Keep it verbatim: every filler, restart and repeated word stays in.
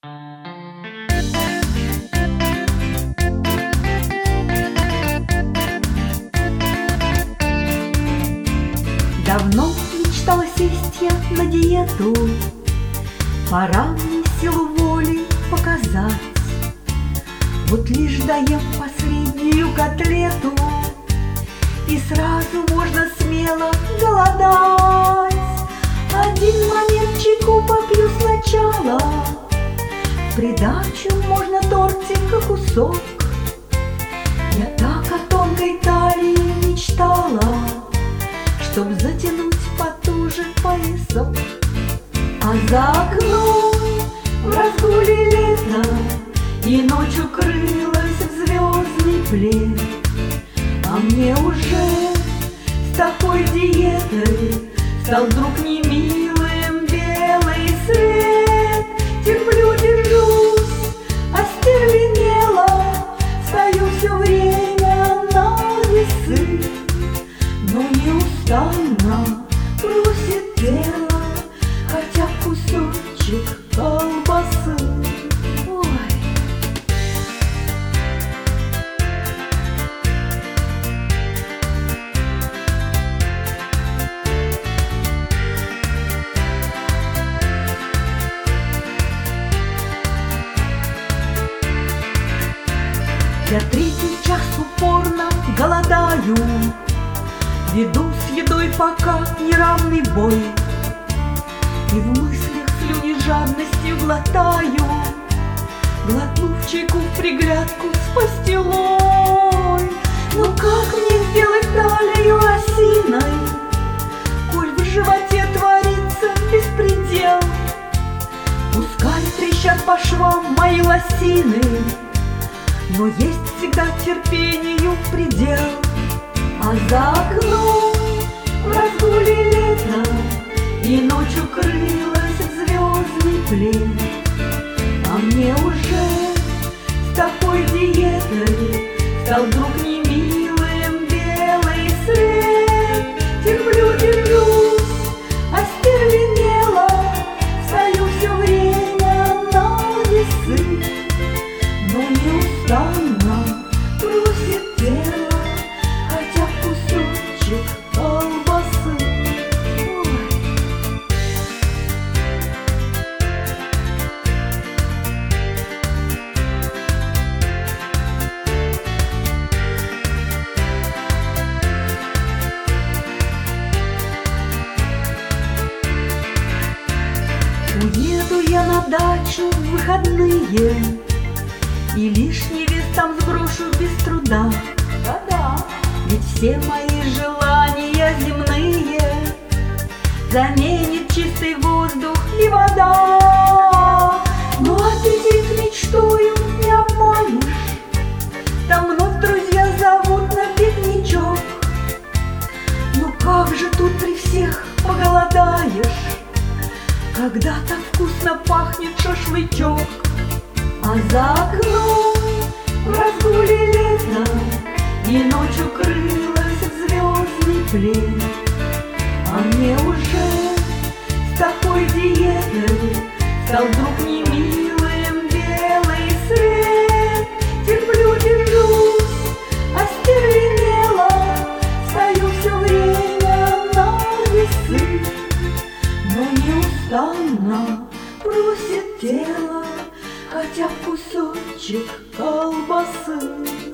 Давно мечтала сесть я на диету, пора мне силу воли показать. Вот лишь даем последнюю котлету, и сразу можно смело голодать. Один момент чайку попью сначала, в придачу можно тортика кусок. Я так о тонкой талии мечтала, чтоб затянуть потуже поясок. А за окном в разгуле лето, и ночь укрылась в звездный плед. А мне уже с такой диетой стал вдруг немилым белый свет. Терплю, держусь, остервенела, стою все время на весы, но неустанно просит тело хотя бы кусочек колбасы. Ой. Я третий час упорно голодаю, веду с едой пока неравный бой, и в мыслях слюни жадностью глотаю, глотнув чайку в приглядку с пастилой. Но как мне сделать талию осиной, коль в животе творится беспредел? Пускай трещат по швам мои лосины, но есть всегда терпению предел. А за окном в разгуле лето, и ночь укрылась в звездный плед. А мне уже с такой диетой стал вдруг немилым белый свет. Терплю, держусь, остервенела, стою все время на весы, но неустанно просит тело хотя бы кусочек колбасы. Ой. Уеду я на дачу в выходные, и лишний вес там сброшу без труда. Да-да. Ведь все мои желания земные заменит чистый воздух и вода. Ну аппетит мечтою не обманешь, там вновь друзья зовут на пикничок. Ну как же тут при всех поголодаешь, когда так вкусно пахнет шашлычок. А за окном в разгуле лето, и ночь укрылась в звездный плед. А мне уже с такой диетой стал вдруг немилым белый свет. Терплю, держусь, остервенела, стою все время на весы, но неустанно просит тело хотя бы кусочек колбасы.